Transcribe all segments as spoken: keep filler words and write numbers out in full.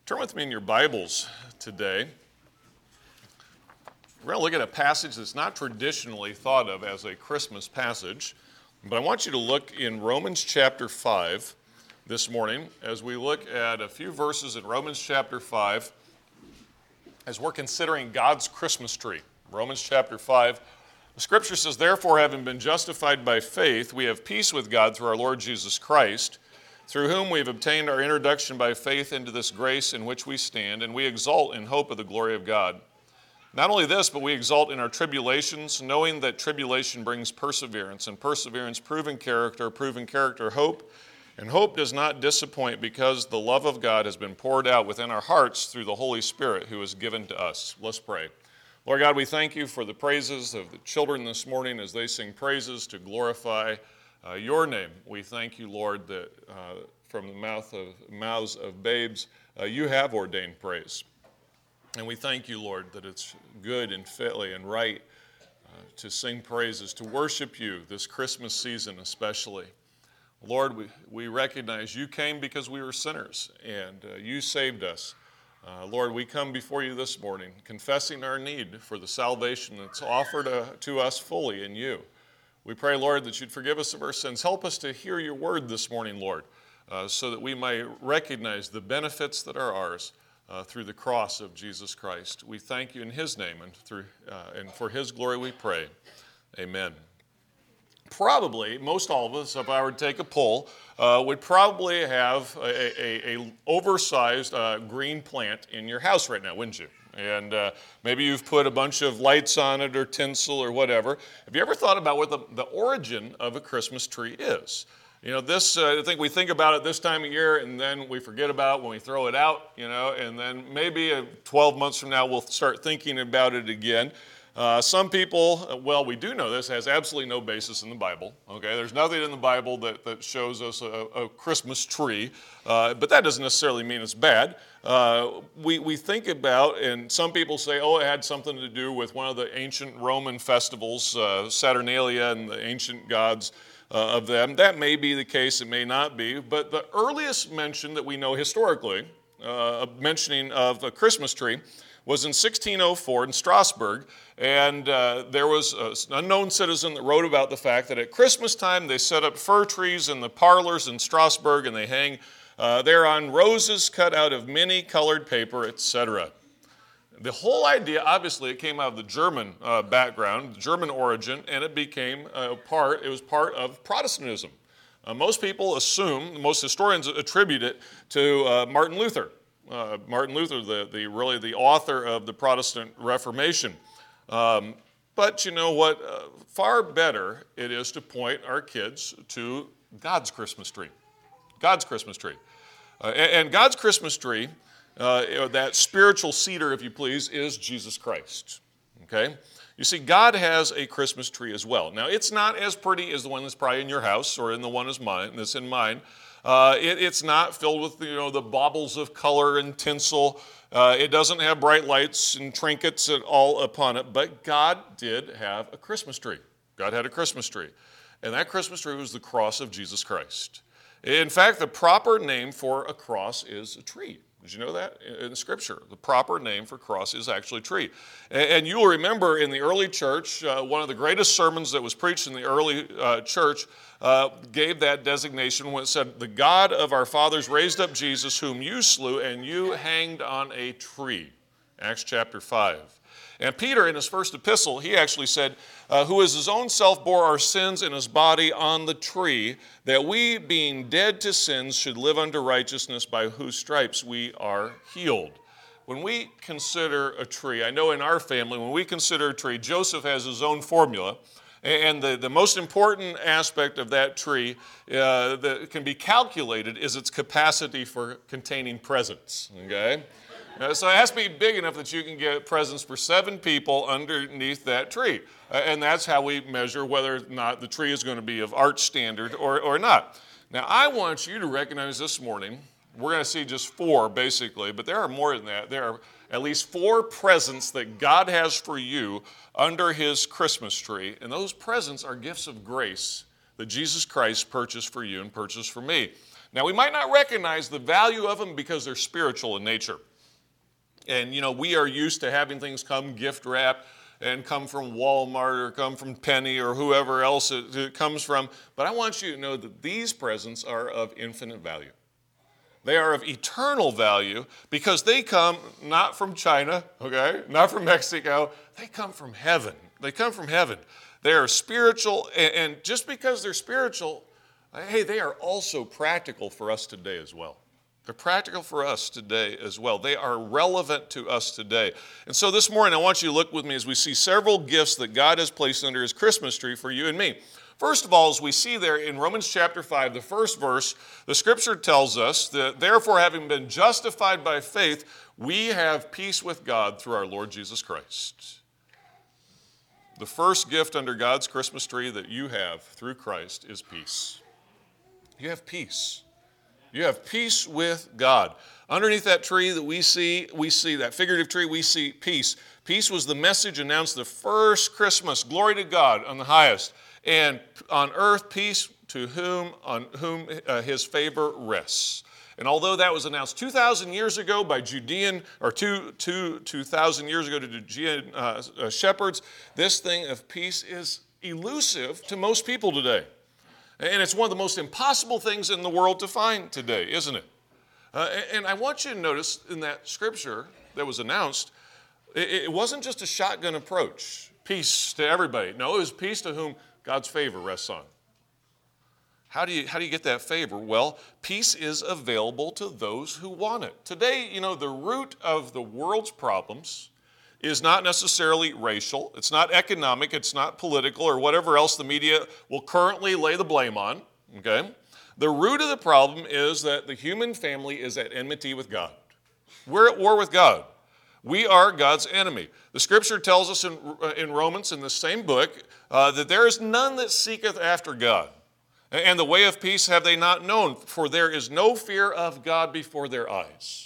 Turn with me in your Bibles today. We're going to look at a passage that's not traditionally thought of as a Christmas passage, but I want you to look in Romans chapter five this morning as we look at a few verses in Romans chapter five as we're considering God's Christmas tree. Romans chapter five, the scripture says, "Therefore, having been justified by faith, we have peace with God through our Lord Jesus Christ, through whom we have obtained our introduction by faith into this grace in which we stand, and we exult in hope of the glory of God. Not only this, but we exult in our tribulations, knowing that tribulation brings perseverance, and perseverance proven character, proven character hope, and hope does not disappoint because the love of God has been poured out within our hearts through the Holy Spirit who is given to us." Let's pray. Lord God, we thank you for the praises of the children this morning as they sing praises to glorify Uh, your name. We thank you, Lord, that uh, from the mouth of, mouths of babes, uh, you have ordained praise. And we thank you, Lord, that it's good and fitly and right uh, to sing praises, to worship you this Christmas season especially. Lord, we, we recognize you came because we were sinners, and uh, you saved us. Uh, Lord, we come before you this morning, confessing our need for the salvation that's offered uh, to us fully in you. We pray, Lord, that you'd forgive us of our sins. Help us to hear your word this morning, Lord, uh, so that we might recognize the benefits that are ours uh, through the cross of Jesus Christ. We thank you in his name, and through uh, and for his glory we pray. Amen. Probably, most all of us, if I were to take a poll, uh, would probably have a, a, a oversized uh, green plant in your house right now, wouldn't you? And uh, maybe you've put a bunch of lights on it or tinsel or whatever. Have you ever thought about what the, the origin of a Christmas tree is? You know, this, uh, I think we think about it this time of year and then we forget about it when we throw it out, you know, and then maybe uh, twelve months from now we'll start thinking about it again. Uh, some people, well, we do know this has absolutely no basis in the Bible, okay? There's nothing in the Bible that, that shows us a, a Christmas tree, uh, but that doesn't necessarily mean it's bad. Uh, we, we think about, and some people say, oh, it had something to do with one of the ancient Roman festivals, uh, Saturnalia and the ancient gods uh, of them. That may be the case, it may not be, but the earliest mention that we know historically, uh, mentioning of a Christmas tree, was in sixteen oh four in Strasbourg, and uh, there was an unknown citizen that wrote about the fact that at Christmas time they set up fir trees in the parlors in Strasbourg, and they hang uh, thereon roses cut out of many colored paper, et cetera. The whole idea, obviously, it came out of the German uh, background, German origin, and it became a part, it was part of Protestantism. Uh, most people assume, most historians attribute it to uh, Martin Luther. Uh, Martin Luther, the, the really the author of the Protestant Reformation. Um, but you know what? Uh, far better it is to point our kids to God's Christmas tree. God's Christmas tree. Uh, and, and God's Christmas tree, uh, that spiritual cedar, if you please, is Jesus Christ. Okay? You see, God has a Christmas tree as well. Now, it's not as pretty as the one that's probably in your house or in the one that's mine, that's in mine. Uh, it, it's not filled with, you know, the baubles of color and tinsel. Uh, it doesn't have bright lights and trinkets and all upon it, but God did have a Christmas tree. God had a Christmas tree. And that Christmas tree was the cross of Jesus Christ. In fact, the proper name for a cross is a tree. Did you know that in Scripture? The proper name for cross is actually a tree. And you'll remember in the early church, uh, one of the greatest sermons that was preached in the early uh, church uh, gave that designation when it said, "The God of our fathers raised up Jesus, whom you slew, and you hanged on a tree." Acts chapter five. And Peter, in his first epistle, he actually said, uh, "Who as his own self bore our sins in his body on the tree, that we, being dead to sins, should live unto righteousness, by whose stripes we are healed." When we consider a tree, I know in our family, when we consider a tree, Joseph has his own formula. And the, the most important aspect of that tree uh, that can be calculated is its capacity for containing presents, okay? Uh, so it has to be big enough that you can get presents for seven people underneath that tree. Uh, and that's how we measure whether or not the tree is going to be of arch standard or, or not. Now, I want you to recognize this morning, we're going to see just four basically, but there are more than that. There are at least four presents that God has for you under his Christmas tree. And those presents are gifts of grace that Jesus Christ purchased for you and purchased for me. Now, we might not recognize the value of them because they're spiritual in nature. And, you know, we are used to having things come gift wrapped and come from Walmart or come from Penny or whoever else it, it comes from. But I want you to know that these presents are of infinite value. They are of eternal value because they come not from China, okay, not from Mexico. They come from heaven. They come from heaven. They are spiritual, and, and just because they're spiritual, hey, they are also practical for us today as well. They're practical for us today as well. They are relevant to us today. And so this morning, I want you to look with me as we see several gifts that God has placed under his Christmas tree for you and me. First of all, as we see there in Romans chapter five, the first verse, the scripture tells us that therefore, having been justified by faith, we have peace with God through our Lord Jesus Christ. The first gift under God's Christmas tree that you have through Christ is peace. You have peace. You have peace with God. Underneath that tree that we see, we see that figurative tree, we see peace. Peace was the message announced the first Christmas. Glory to God on the highest. And on earth, peace to whom on whom uh, his favor rests. And although that was announced two thousand years ago by Judean, or two, two, two thousand years ago to Judean uh, uh, shepherds, this thing of peace is elusive to most people today. And it's one of the most impossible things in the world to find today, isn't it? Uh, and I want you to notice in that scripture that was announced, it wasn't just a shotgun approach, peace to everybody. No, it was peace to whom God's favor rests on. How do you, how do you get that favor? Well, peace is available to those who want it. Today, you know, the root of the world's problems is not necessarily racial, it's not economic, it's not political, or whatever else the media will currently lay the blame on, okay? The root of the problem is that the human family is at enmity with God. We're at war with God. We are God's enemy. The scripture tells us in, in Romans, in the same book, uh, that there is none that seeketh after God. And the way of peace have they not known, for there is no fear of God before their eyes.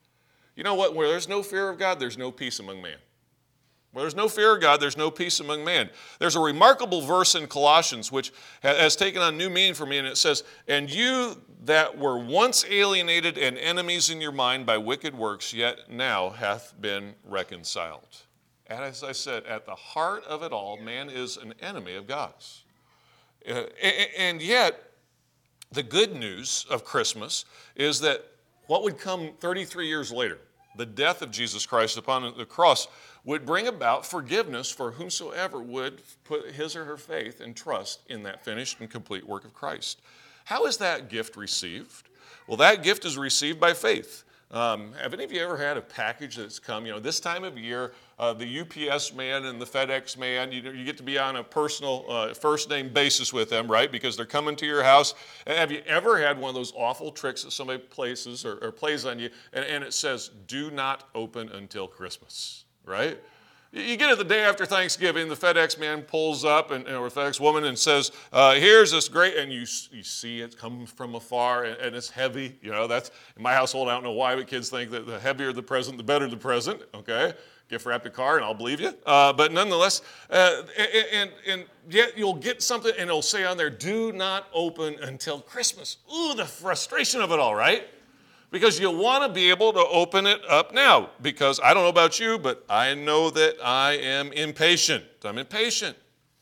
You know what? Where there's no fear of God, there's no peace among man. Where there's no fear of God, there's no peace among man. There's a remarkable verse in Colossians which has taken on new meaning for me, and it says, "And you that were once alienated and enemies in your mind by wicked works, yet now hath been reconciled." And as I said, at the heart of it all, man is an enemy of God's. Uh, and yet, the good news of Christmas is that what would come thirty-three years later, the death of Jesus Christ upon the cross, would bring about forgiveness for whomsoever would put his or her faith and trust in that finished and complete work of Christ. How is that gift received? Well, that gift is received by faith. Um, have any of you ever had a package that's come, you know, this time of year, uh, the U P S man and the FedEx man, you, you get to be on a personal uh, first name basis with them, right? Because they're coming to your house. And have you ever had one of those awful tricks that somebody places or, or plays on you, and, and it says, "Do not open until Christmas," right? You get it the day after Thanksgiving, the FedEx man pulls up, and, or the FedEx woman, and says, uh, here's this great, and you you see it come from afar, and, and it's heavy. You know, that's, in my household, I don't know why, but kids think that the heavier the present, the better the present, okay? Gift wrap your car, and I'll believe you. Uh, but nonetheless, uh, and, and, and yet you'll get something, and it'll say on there, "Do not open until Christmas." Ooh, the frustration of it all, right? Because you want to be able to open it up now. Because I don't know about you, but I know that I am impatient. I'm impatient.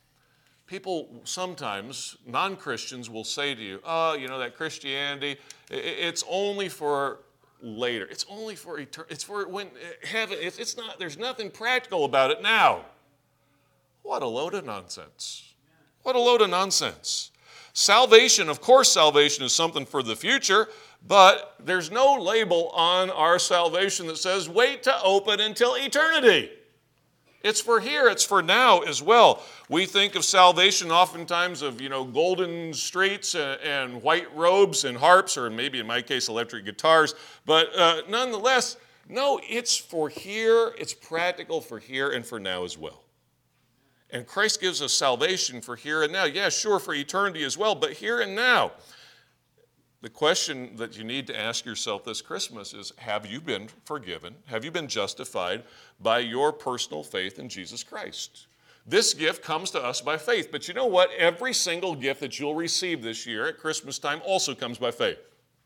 People sometimes, non-Christians, will say to you, "Oh, you know, that Christianity, it's only for later. It's only for eternity. It's for when heaven, it's, it's not, there's nothing practical about it now." What a load of nonsense. What a load of nonsense. Salvation, of course, salvation is something for the future, but there's no label on our salvation that says, wait to open until eternity. It's for here, it's for now as well. We think of salvation oftentimes of, you know, golden streets and, and white robes and harps, or maybe in my case, electric guitars. But uh, nonetheless, no, it's for here, it's practical for here and for now as well. And Christ gives us salvation for here and now. Yeah, sure, for eternity as well, but here and now. The question that you need to ask yourself this Christmas is, have you been forgiven? Have you been justified by your personal faith in Jesus Christ? This gift comes to us by faith. But you know what? Every single gift that you'll receive this year at Christmas time also comes by faith.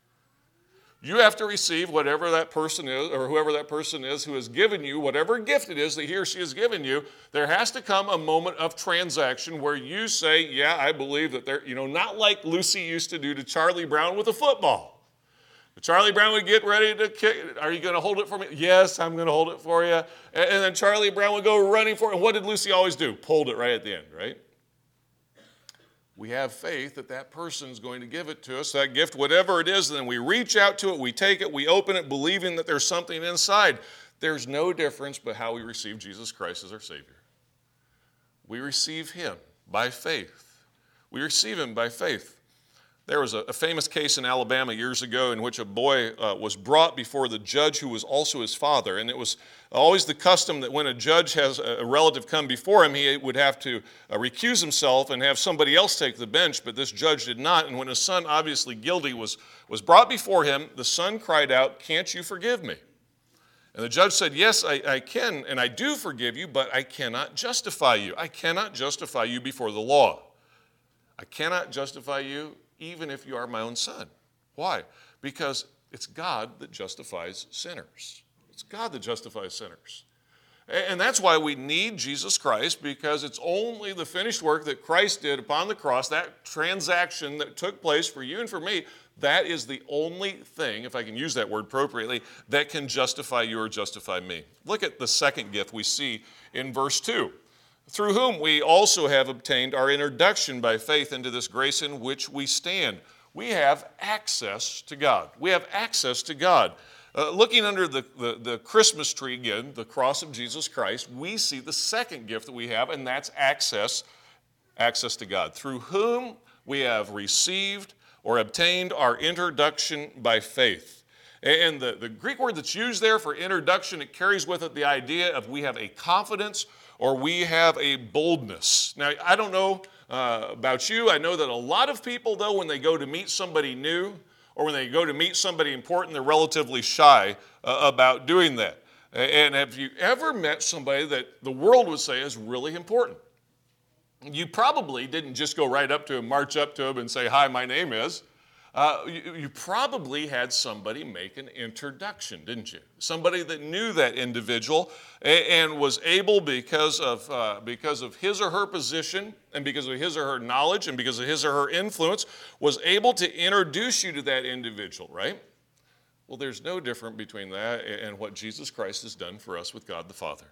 You have to receive whatever that person is, or whoever that person is who has given you, whatever gift it is that he or she has given you. There has to come a moment of transaction where you say, yeah, I believe that they're, you know, not like Lucy used to do to Charlie Brown with a football. Charlie Brown would get ready to kick. Are you going to hold it for me? Yes, I'm going to hold it for you. And then Charlie Brown would go running for it. And what did Lucy always do? Pulled it right at the end, right? We have faith that that person is going to give it to us, that gift, whatever it is, and then we reach out to it, we take it, we open it, believing that there's something inside. There's no difference but how we receive Jesus Christ as our Savior. We receive him by faith. We receive him by faith. There was a, a famous case in Alabama years ago in which a boy uh, was brought before the judge who was also his father. And it was always the custom that when a judge has a relative come before him, he would have to uh, recuse himself and have somebody else take the bench, but this judge did not. And when his son, obviously guilty, was, was brought before him, the son cried out, "Can't you forgive me?" And the judge said, "Yes, I, I can, and I do forgive you, but I cannot justify you. I cannot justify you before the law. I cannot justify you even if you are my own son." Why? Because it's God that justifies sinners. It's God that justifies sinners. And that's why we need Jesus Christ, because it's only the finished work that Christ did upon the cross, that transaction that took place for you and for me, that is the only thing, if I can use that word appropriately, that can justify you or justify me. Look at the second gift we see in verse two. "Through whom we also have obtained our introduction by faith into this grace in which we stand." We have access to God. We have access to God. Uh, looking under the, the, the Christmas tree again, the cross of Jesus Christ, we see the second gift that we have, and that's access, access to God. Through whom we have received or obtained our introduction by faith. And the, the Greek word that's used there for introduction, it carries with it the idea of we have a confidence or we have a boldness. Now, I don't know uh, about you. I know that a lot of people, though, when they go to meet somebody new or when they go to meet somebody important, they're relatively shy uh, about doing that. And have you ever met somebody that the world would say is really important? You probably didn't just go right up to him, march up to him and say, "Hi, my name is." Uh, you, you probably had somebody make an introduction, didn't you? Somebody that knew that individual and, and was able, because of, uh, because of his or her position and because of his or her knowledge and because of his or her influence, was able to introduce you to that individual, right? Well, there's no difference between that and what Jesus Christ has done for us with God the Father.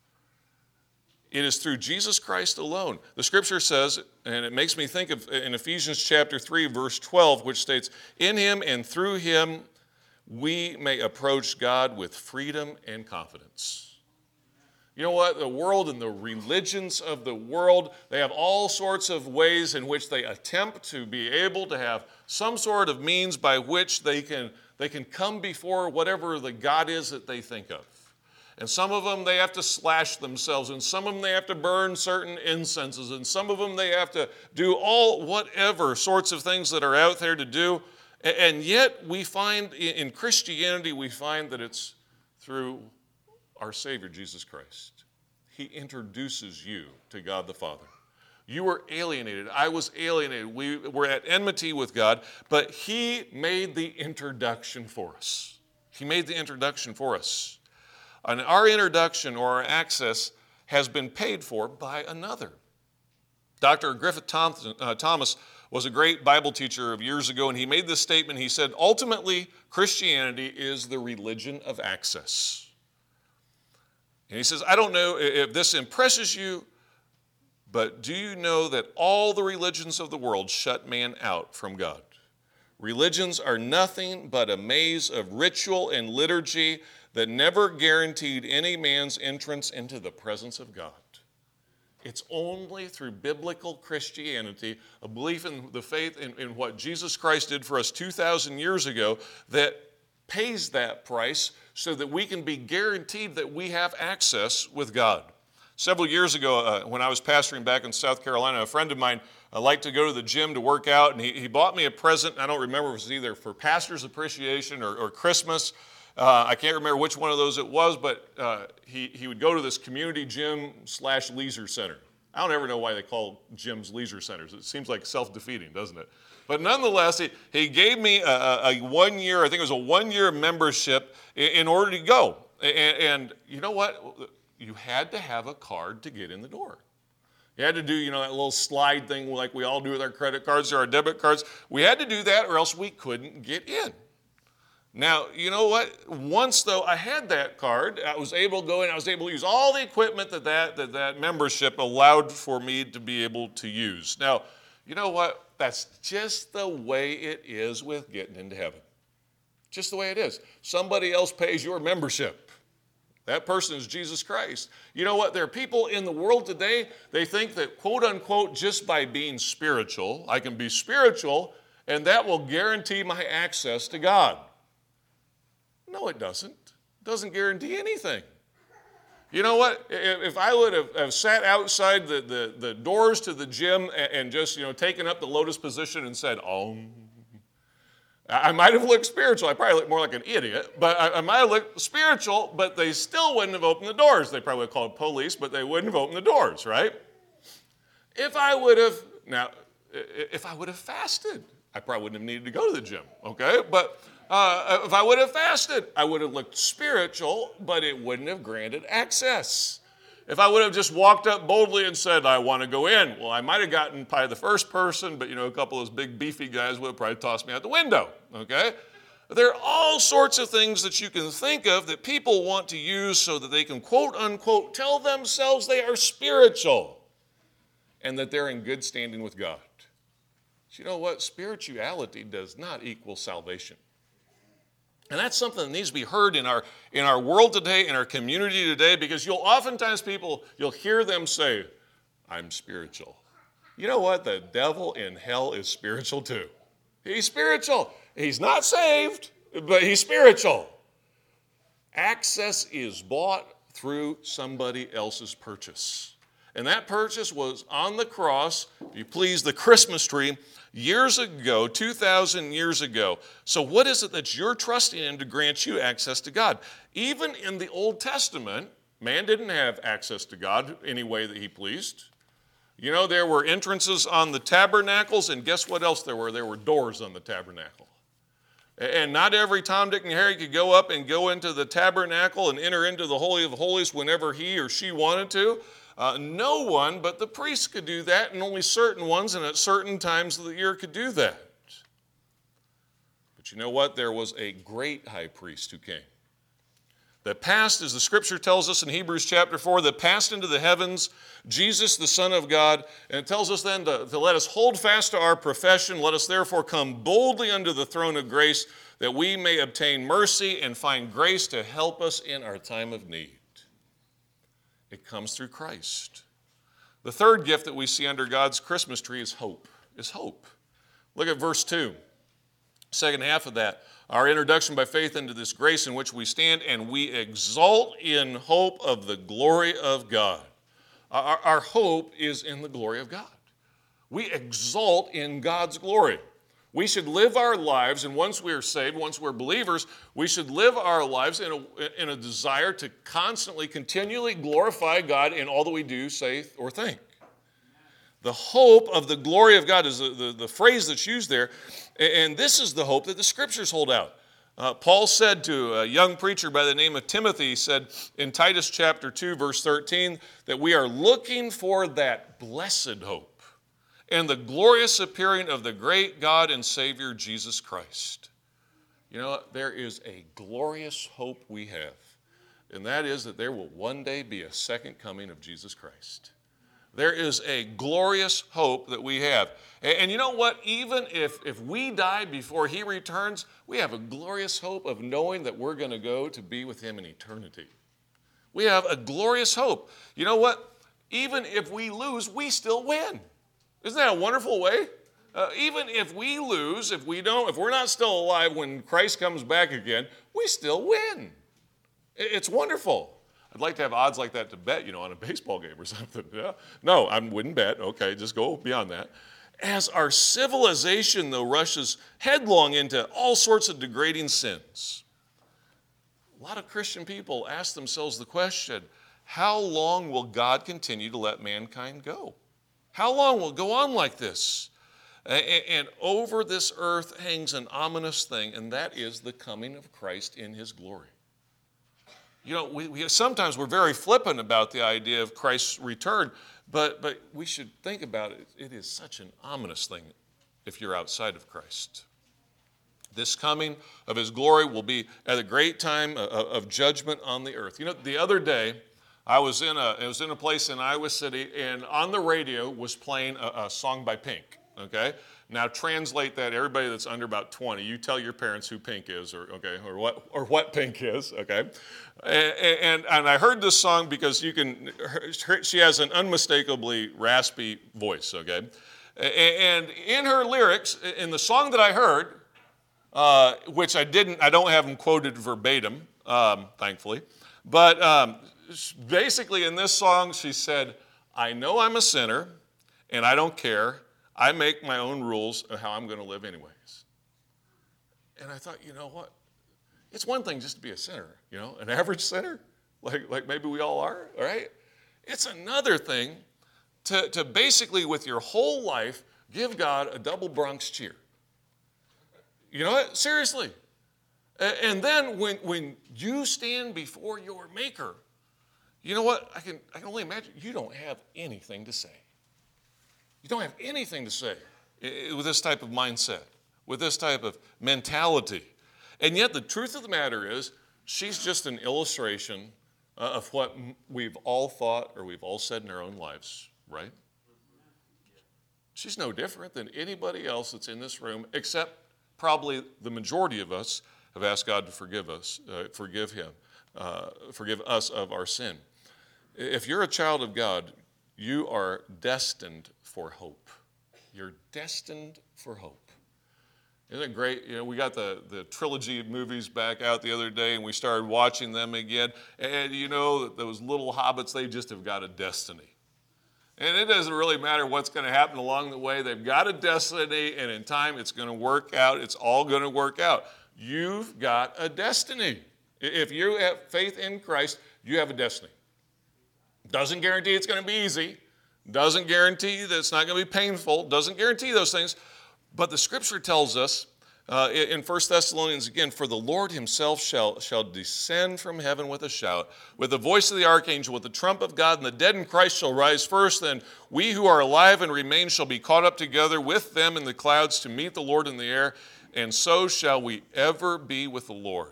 It is through Jesus Christ alone. The scripture says, and it makes me think of in Ephesians chapter three, verse twelve, which states, "In him and through him we may approach God with freedom and confidence." You know what? The world and the religions of the world, they have all sorts of ways in which they attempt to be able to have some sort of means by which they can, they can come before whatever the God is that they think of. And some of them, they have to slash themselves, and some of them, they have to burn certain incenses, and some of them, they have to do all whatever sorts of things that are out there to do. And yet, we find in Christianity, we find that it's through our Savior, Jesus Christ. He introduces you to God the Father. You were alienated. I was alienated. We were at enmity with God, but he made the introduction for us. He made the introduction for us. And our introduction or our access has been paid for by another. Doctor Griffith Thompson, uh, Thomas was a great Bible teacher of years ago, and he made this statement. He said, "Ultimately, Christianity is the religion of access." And he says, "I don't know if this impresses you, but do you know that all the religions of the world shut man out from God? Religions are nothing but a maze of ritual and liturgy that never guaranteed any man's entrance into the presence of God." It's only through biblical Christianity, a belief in the faith in, in what Jesus Christ did for us two thousand years ago, that pays that price so that we can be guaranteed that we have access with God. Several years ago, uh, when I was pastoring back in South Carolina, a friend of mine uh, liked to go to the gym to work out, and he, he bought me a present. I don't remember if it was either for pastor's appreciation or, or Christmas. Uh, I can't remember which one of those it was, but uh, he, he would go to this community gym slash leisure center. I don't ever know why they call gyms leisure centers. It seems like self-defeating, doesn't it? But nonetheless, he, he gave me a, a, a one year, I think it was a one year membership in, in order to go. And, and you know what? You had to have a card to get in the door. You had to do, you know, that little slide thing like we all do with our credit cards or our debit cards. We had to do that or else we couldn't get in. Now, you know what? Once, though, I had that card, I was able to go in, I was able to use all the equipment that that, that that membership allowed for me to be able to use. Now, you know what? That's just the way it is with getting into heaven. Just the way it is. Somebody else pays your membership. That person is Jesus Christ. You know what? There are people in the world today, they think that, quote unquote, just by being spiritual, I can be spiritual, and that will guarantee my access to God. No, it doesn't. It doesn't guarantee anything. You know what? If I would have, have sat outside the, the, the doors to the gym and, and just, you know, taken up the lotus position and said, oh, I might have looked spiritual. I probably looked more like an idiot, but I, I might have looked spiritual, but they still wouldn't have opened the doors. They probably would have called police, but they wouldn't have opened the doors, right? If I would have, now, if I would have fasted, I probably wouldn't have needed to go to the gym, okay? But uh, if I would have fasted, I would have looked spiritual, but it wouldn't have granted access. If I would have just walked up boldly and said, I want to go in, well, I might have gotten probably the first person, but, you know, a couple of those big beefy guys would have probably tossed me out the window, okay? There are all sorts of things that you can think of that people want to use so that they can, quote, unquote, tell themselves they are spiritual and that they're in good standing with God. But you know what? Spirituality does not equal salvation. And that's something that needs to be heard in our, in our world today, in our community today, because you'll oftentimes people, you'll hear them say, I'm spiritual. You know what? The devil in hell is spiritual too. He's spiritual. He's not saved, but he's spiritual. Access is bought through somebody else's purchase. And that purchase was on the cross, if you please, the Christmas tree, years ago, two thousand years ago. So what is it that you're trusting in to grant you access to God? Even in the Old Testament, man didn't have access to God any way that he pleased. You know, there were entrances on the tabernacles, and guess what else there were? There were doors on the tabernacle. And not every Tom, Dick, and Harry could go up and go into the tabernacle and enter into the Holy of Holies whenever he or she wanted to. Uh, no one but the priests could do that, and only certain ones and at certain times of the year could do that. But you know what? There was a great high priest who came. That passed, as the scripture tells us in Hebrews chapter four, that passed into the heavens, Jesus, the Son of God. And it tells us then to, to let us hold fast to our profession. Let us therefore come boldly under the throne of grace, that we may obtain mercy and find grace to help us in our time of need. It comes through Christ. The third gift that we see under God's Christmas tree is hope. Is hope. Look at verse two. Second half of that. Our introduction by faith into this grace in which we stand, and we exult in hope of the glory of God. Our, our hope is in the glory of God. We exult in God's glory. We should live our lives, and once we are saved, once we're believers, we should live our lives in a, in a desire to constantly, continually glorify God in all that we do, say, or think. The hope of the glory of God is the, the, the phrase that's used there, and this is the hope that the Scriptures hold out. Uh, Paul said to a young preacher by the name of Timothy, he said in Titus chapter two, verse thirteen, that we are looking for that blessed hope and the glorious appearing of the great God and Savior, Jesus Christ. You know, there is a glorious hope we have, and that is that there will one day be a second coming of Jesus Christ. There is a glorious hope that we have. And, and you know what? Even if, if we die before he returns, we have a glorious hope of knowing that we're going to go to be with him in eternity. We have a glorious hope. You know what? Even if we lose, we still win. Isn't that a wonderful way? Uh, even if we lose, if we don't, if we're not still alive when Christ comes back again, we still win. It's wonderful. I'd like to have odds like that to bet, you know, on a baseball game or something. Yeah. No, I wouldn't bet. Okay, just go beyond that. As our civilization, though, rushes headlong into all sorts of degrading sins, a lot of Christian people ask themselves the question, how long will God continue to let mankind go? How long will it go on like this? And over this earth hangs an ominous thing, and that is the coming of Christ in his glory. You know, we, we sometimes we're very flippant about the idea of Christ's return, but, but we should think about it. It is such an ominous thing if you're outside of Christ. This coming of his glory will be at a great time of, of judgment on the earth. You know, the other day, I was in a, I was in a place in Iowa City, and on the radio was playing a, a song by Pink. Okay, now translate that. Everybody that's under about twenty, you tell your parents who Pink is, or okay, or what, or what Pink is. Okay, and and, and I heard this song because you can. Her, she has an unmistakably raspy voice. Okay, and in her lyrics, in the song that I heard, uh, which I didn't, I don't have them quoted verbatim, um, thankfully, but um, basically in this song she said, "I know I'm a sinner, and I don't care. I make my own rules of how I'm going to live anyways." And I thought, you know what? It's one thing just to be a sinner, you know, an average sinner, like, like maybe we all are, all right? It's another thing to, to basically, with your whole life, give God a double Bronx cheer. You know what? Seriously. And then when, when you stand before your Maker, you know what? I can, I can only imagine you don't have anything to say. You don't have anything to say with this type of mindset, with this type of mentality. And yet the truth of the matter is, she's just an illustration of what we've all thought or we've all said in our own lives, right? She's no different than anybody else that's in this room, except probably the majority of us have asked God to forgive us, uh, forgive him, uh, forgive us of our sin. If you're a child of God, you are destined for hope. You're destined for hope. Isn't it great? You know, we got the, the trilogy of movies back out the other day, and we started watching them again. And you know, those little hobbits, they just have got a destiny. And it doesn't really matter what's going to happen along the way. They've got a destiny, and in time, it's going to work out. It's all going to work out. You've got a destiny. If you have faith in Christ, you have a destiny. Doesn't guarantee it's going to be easy. Doesn't guarantee that it's not going to be painful. Doesn't guarantee those things. But the Scripture tells us uh, in First Thessalonians again, "For the Lord himself shall, shall descend from heaven with a shout, with the voice of the archangel, with the trump of God, and the dead in Christ shall rise first. Then we who are alive and remain shall be caught up together with them in the clouds to meet the Lord in the air, and so shall we ever be with the Lord."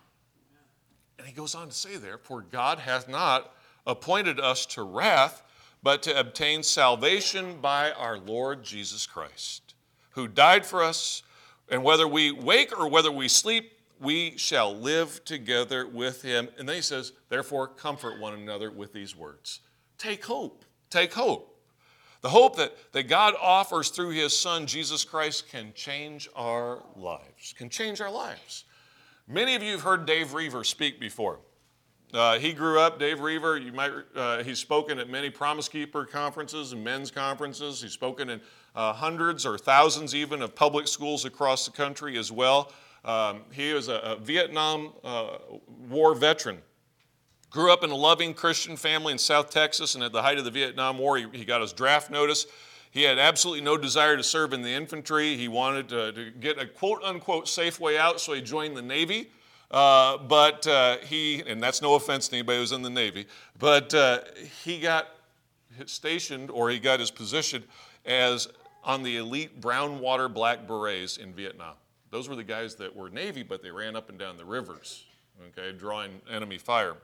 And he goes on to say there, "For God hath not appointed us to wrath, but to obtain salvation by our Lord Jesus Christ, who died for us, and whether we wake or whether we sleep, we shall live together with him." And then he says, "Therefore comfort one another with these words." Take hope. Take hope. The hope that, that God offers through his Son, Jesus Christ, can change our lives. Can change our lives. Many of you have heard Dave Reaver speak before. Uh, he grew up, Dave Reaver, you might, uh, he's spoken at many Promise Keeper conferences and men's conferences. He's spoken in uh, hundreds or thousands even of public schools across the country as well. Um, he was a, a Vietnam uh, War veteran. Grew up in a loving Christian family in South Texas, and at the height of the Vietnam War, he, he got his draft notice. He had absolutely no desire to serve in the infantry. He wanted to, to get a quote-unquote safe way out, so he joined the Navy. Uh, but uh, he, and that's no offense to anybody who's in the Navy, but uh, he got stationed, or he got his position as on the elite brown water black berets in Vietnam. Those were the guys that were Navy, but they ran up and down the rivers, okay, drawing enemy fire.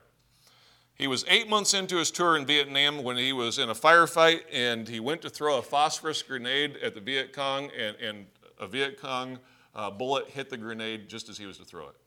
He was eight months into his tour in Vietnam when he was in a firefight, and he went to throw a phosphorus grenade at the Viet Cong, and, and a Viet Cong uh, bullet hit the grenade just as he was to throw it.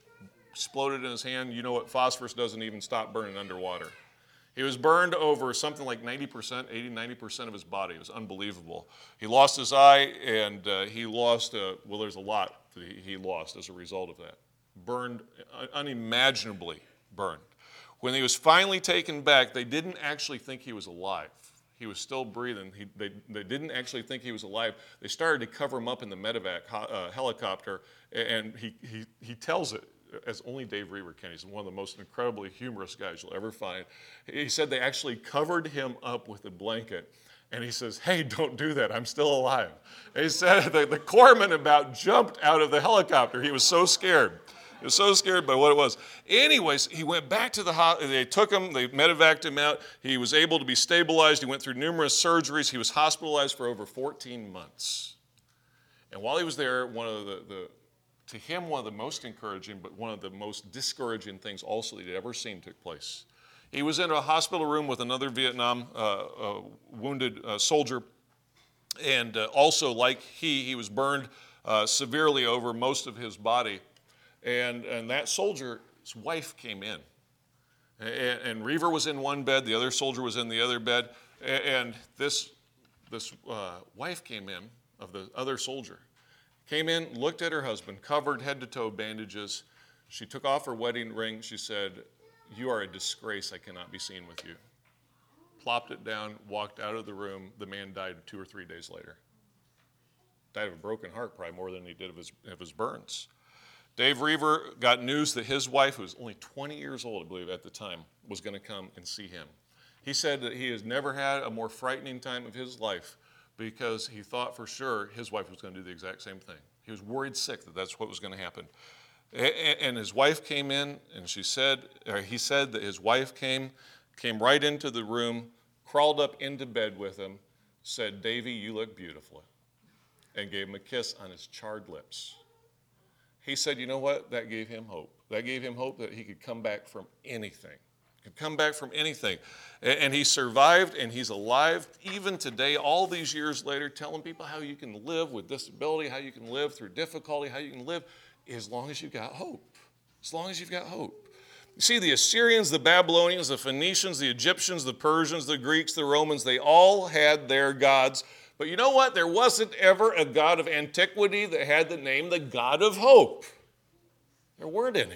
Exploded in his hand. You know what? Phosphorus doesn't even stop burning underwater. He was burned over something like ninety percent, eighty, ninety percent of his body. It was unbelievable. He lost his eye, and uh, he lost, uh, well, there's a lot that he, he lost as a result of that. Burned, uh, unimaginably burned. When he was finally taken back, they didn't actually think he was alive. He was still breathing. He, they, they didn't actually think he was alive. They started to cover him up in the medevac uh, helicopter, and he, he, he tells it as only Dave Reaver can. He's one of the most incredibly humorous guys you'll ever find. He said they actually covered him up with a blanket, And he says, hey, don't do that. I'm still alive. And he said the, the corpsman about jumped out of the helicopter. He was so scared. He was so scared by what it was. Anyways, he went back to the hospital. They took him. They medevaced him out. He was able to be stabilized. He went through numerous surgeries. He was hospitalized for over fourteen months. And while he was there, one of the, the to him, one of the most encouraging, but one of the most discouraging things also that he'd ever seen took place. He was in a hospital room with another Vietnam uh, uh, wounded uh, soldier. And uh, also, like he, he was burned uh, severely over most of his body. And, and that soldier's wife came in. And, and Reaver was in one bed, the other soldier was in the other bed. And this, this uh, wife came in, of the other soldier, came in, looked at her husband, covered head to toe bandages. She took off her wedding ring. She said, you are a disgrace. I cannot be seen with you. Plopped it down, walked out of the room. The man died two or three days later. Died of a broken heart, probably more than he did of his, of his burns. Dave Reaver got news that his wife, who was only twenty years old, I believe, at the time, was going to come and see him. He said that he has never had a more frightening time of his life because he thought for sure his wife was going to do the exact same thing. He was worried sick that that's what was going to happen. And his wife came in, and she said, or he said that his wife came, came right into the room, crawled up into bed with him, said, Davy, you look beautiful, and gave him a kiss on his charred lips. He said, you know what? That gave him hope. That gave him hope that he could come back from anything. Could come back from anything. And he survived, and he's alive even today, all these years later, telling people how you can live with disability, how you can live through difficulty, how you can live as long as you've got hope. As long as you've got hope. You see, the Assyrians, the Babylonians, the Phoenicians, the Egyptians, the Persians, the Greeks, the Romans, they all had their gods. But you know what? There wasn't ever a God of antiquity that had the name the God of hope. There weren't any.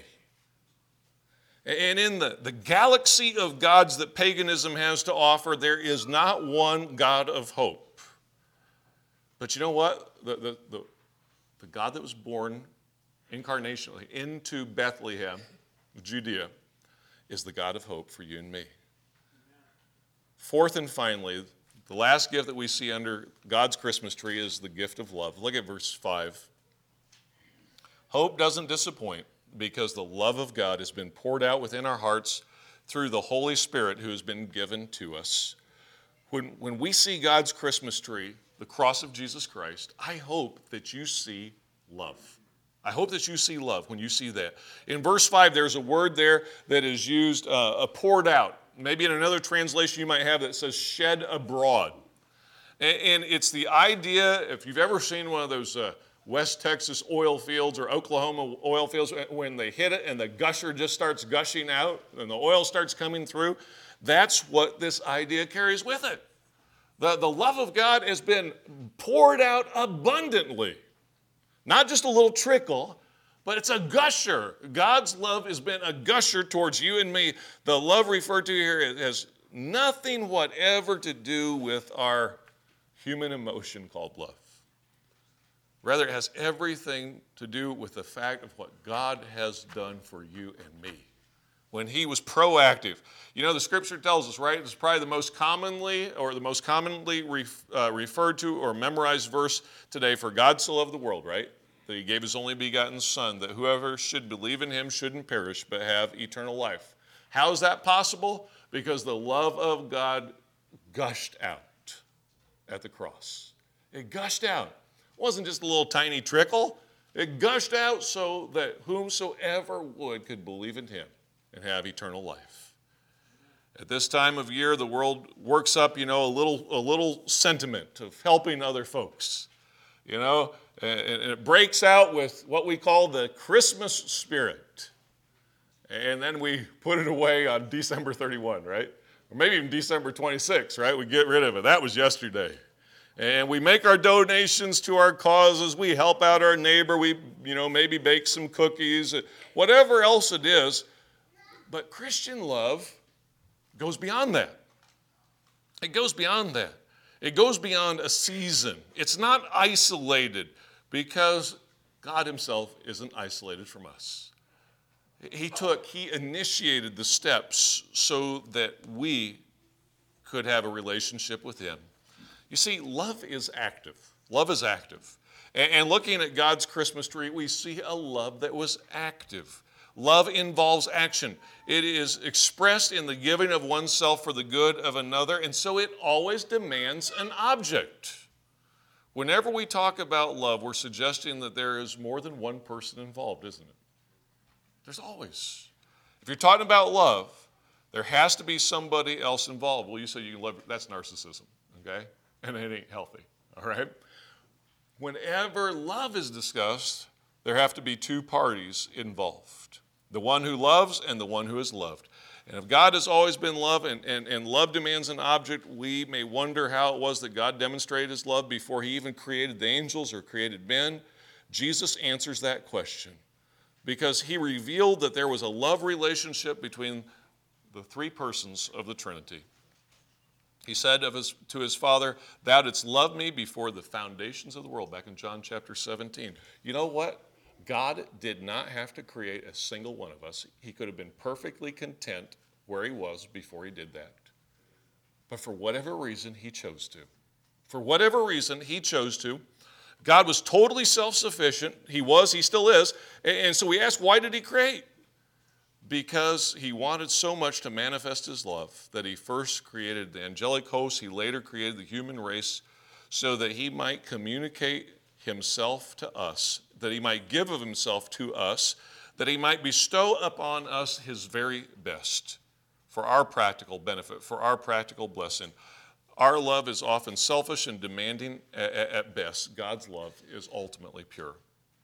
And in the, the galaxy of gods that paganism has to offer, there is not one God of hope. But you know what? The, the, the, the God that was born incarnationally into Bethlehem, Judea, is the God of hope for you and me. Fourth and finally, the last gift that we see under God's Christmas tree is the gift of love. Look at verse five. Hope doesn't disappoint because the love of God has been poured out within our hearts through the Holy Spirit who has been given to us. When, when we see God's Christmas tree, the cross of Jesus Christ, I hope that you see love. I hope that you see love when you see that. In verse five, there's a word there that is used, uh, poured out. Maybe in another translation you might have that says shed abroad. And, and it's the idea, if you've ever seen one of those uh, West Texas oil fields or Oklahoma oil fields, when they hit it and the gusher just starts gushing out and the oil starts coming through, that's what this idea carries with it. The, the love of God has been poured out abundantly. Not just a little trickle, but it's a gusher. God's love has been a gusher towards you and me. The love referred to here has nothing whatever to do with our human emotion called love. Rather, it has everything to do with the fact of what God has done for you and me. When he was proactive. You know, the scripture tells us, right? It's probably the most commonly or the most commonly ref, uh, referred to or memorized verse today. For God so loved the world, right? That he gave his only begotten Son, that whoever should believe in him shouldn't perish but have eternal life. How is that possible? Because the love of God gushed out at the cross. It gushed out. It wasn't just a little tiny trickle. It gushed out so that whomsoever would could believe in him and have eternal life. At this time of year, the world works up, you know, a little, a little sentiment of helping other folks, you know, and it breaks out with what we call the Christmas spirit. And then we put it away on December thirty-first, right? Or maybe even December twenty-sixth, right? We get rid of it. That was yesterday. And we make our donations to our causes. We help out our neighbor. We, you know, maybe bake some cookies, whatever else it is. But Christian love goes beyond that. It goes beyond that. It goes beyond a season. It's not isolated because God himself isn't isolated from us. He took, he initiated the steps so that we could have a relationship with him. You see, love is active. Love is active. And, and looking at God's Christmas tree, we see a love that was active. Love involves action. It is expressed in the giving of oneself for the good of another, and so it always demands an object. Whenever we talk about love, we're suggesting that there is more than one person involved, isn't it? There's always. If you're talking about love, there has to be somebody else involved. Well, you say you love, that's narcissism, okay? And it ain't healthy, all right? Whenever love is discussed, there have to be two parties involved. The one who loves and the one who is loved. And if God has always been love and, and, and love demands an object, we may wonder how it was that God demonstrated his love before he even created the angels or created men. Jesus answers that question because he revealed that there was a love relationship between the three persons of the Trinity. He said of his, to his Father, "Thou didst love me before the foundations of the world," back in John chapter seventeen. You know what? God did not have to create a single one of us. He could have been perfectly content where he was before he did that. But for whatever reason, he chose to. For whatever reason, he chose to. God was totally self-sufficient. He was, he still is. And so we ask, why did he create? Because he wanted so much to manifest his love that he first created the angelic host. He later created the human race so that he might communicate himself to us, that he might give of himself to us, that he might bestow upon us his very best for our practical benefit, for our practical blessing. Our love is often selfish and demanding at best. God's love is ultimately pure.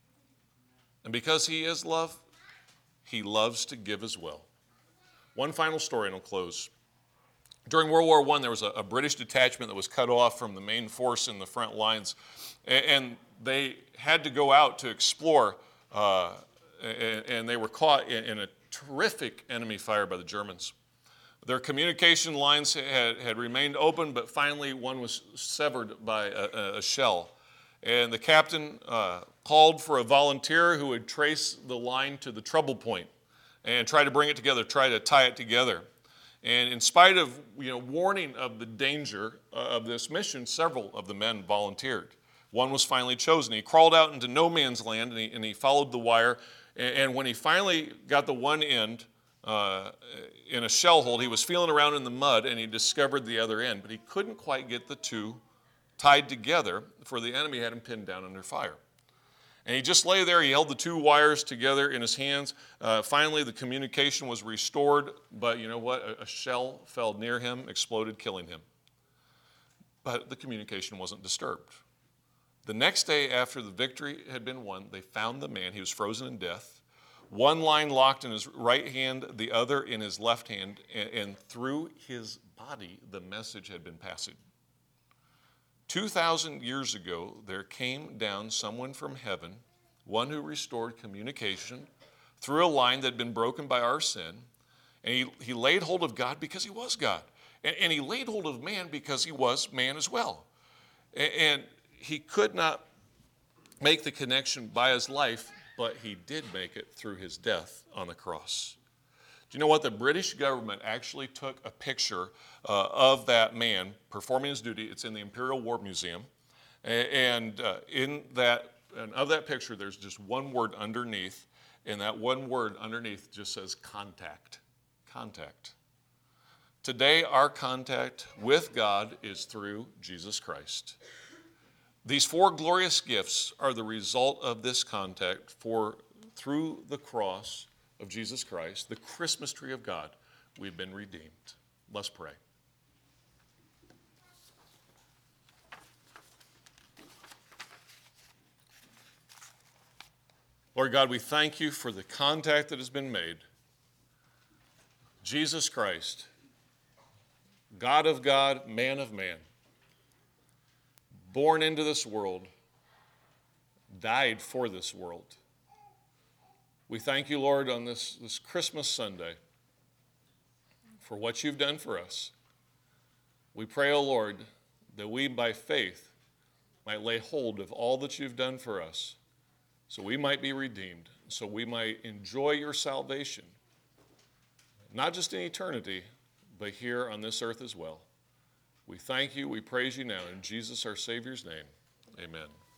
And because he is love, he loves to give as well. One final story and I'll close. During World War One, there was a, a British detachment that was cut off from the main force in the front lines, and, and they had to go out to explore, uh, and, and they were caught in, in a terrific enemy fire by the Germans. Their communication lines had, had remained open, but finally one was severed by a, a shell. And the captain uh, called for a volunteer who would trace the line to the trouble point and try to bring it together, try to tie it together. And in spite of you know, warning of the danger of this mission, several of the men volunteered. One was finally chosen. He crawled out into no man's land, and he, and he followed the wire. And, and when he finally got the one end uh, in a shell hole, he was feeling around in the mud, and he discovered the other end. But he couldn't quite get the two tied together, for the enemy had him pinned down under fire. And he just lay there. He held the two wires together in his hands. Uh, finally, the communication was restored, but you know what? A, a shell fell near him, exploded, killing him. But the communication wasn't disturbed. The next day after the victory had been won, they found the man. He was frozen in death. One line locked in his right hand, the other in his left hand, and, and through his body, the message had been passing. Two thousand years ago, there came down someone from heaven, one who restored communication through a line that had been broken by our sin. And he, he laid hold of God because he was God. And, and he laid hold of man because he was man as well. And, and he could not make the connection by his life, but he did make it through his death on the cross. Do you know what? The British government actually took a picture uh, of that man performing his duty. It's in the Imperial War Museum. And uh, in that, and of that picture, there's just one word underneath. And that one word underneath just says contact. Contact. Today, our contact with God is through Jesus Christ. These four glorious gifts are the result of this contact for through the cross of Jesus Christ, the Christmas tree of God, we've been redeemed. Let's pray. Lord God, we thank you for the contact that has been made. Jesus Christ, God of God, man of man, born into this world, died for this world. We thank you, Lord, on this, this Christmas Sunday for what you've done for us. We pray, O Lord, that we by faith might lay hold of all that you've done for us so we might be redeemed, so we might enjoy your salvation, not just in eternity, but here on this earth as well. We thank you, we praise you now. In Jesus, our Savior's name, amen.